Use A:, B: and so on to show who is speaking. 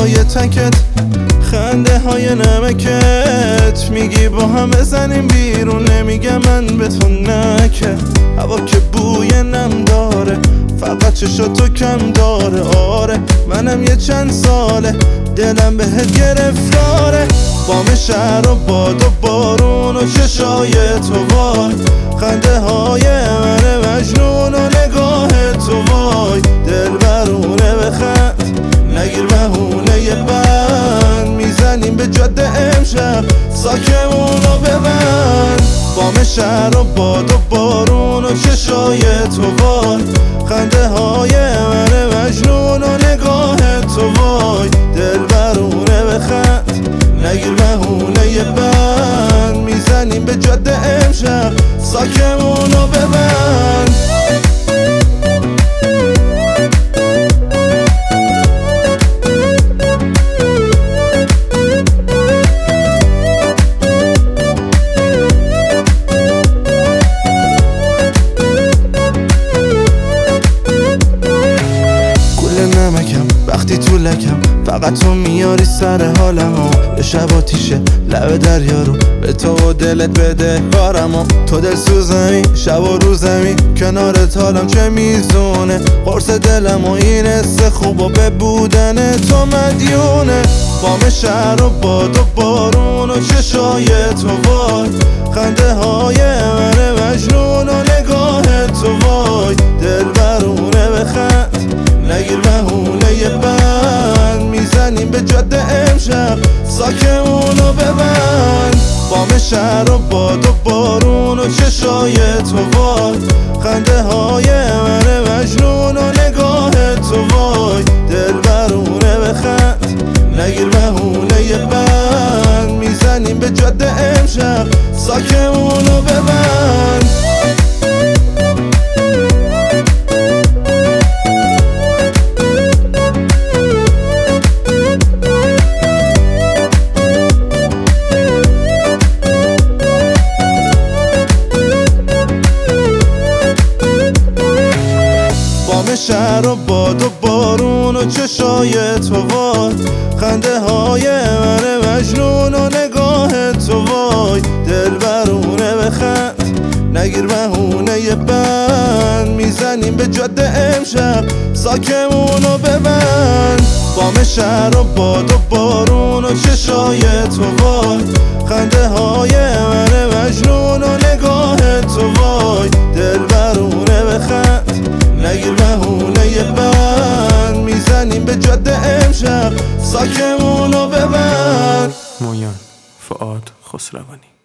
A: های تکت، خنده های نمکت. میگی با هم بزنیم بیرون، نمیگم من به تو نکه. هوا که بوی نم داره، فقط چشاتو کم داره. آره منم یه چند ساله دلم بهت گرفتاره. بام شهر و باد و بارون و چشای تو وای، خنده های من مجنون و نگاه تو وای. دل برونه بخند نگیر بهونه یه بند، میزنیم به جاده امشب ساکمونو ببند. بام شهر و باد و بارون و چشای تو وای، خنده های من مجنون و نگاه تو وای. دل برونه بخند نگیر بهونه یه بند، میزنیم به جاده امشب ساکمونو ببند. وقتی تو لکم فقط تو میاری سر حالمو، به شب آتیشه لب دریا رو به تو و دلت بده کارمو. تو دل سوزمی شب و روزمی کنارت، حالم چه میزونه. قرص دلم و این حس خوب و به بودن تو مدیونه. بام شهر و باد و بارون و چشای تو وای، خنده های من مجنون و نگاه تو وای. دل برونه بخند نگیر بهونه یه بند، میزنیم به جاده امشب ساکمونو ببند. بام شهر و باد و بارون و چشای تو وای، خنده های من مجنون و نگاه تو وای. دل برونه بخند نگیر بهونه یه بند، میزنیم به جاده امشب ساکمونو ببند. شهر و باد و بارون و چشای تو وای، خنده های من مجنون و نگاه تو وای. دل برونه بخند نگیر بهونه یه بند، میزنیم به جاده امشب ساکمونو ببند. بام شهر و باد و بارون و چشای تو وای، خنده های من مجنون و نگاه تو وای. دل برونه بخند نگیر بهونه یه بند، میزنیم به جاده امشب ساکمونو ببند.
B: مویان فؤاد خسروانی.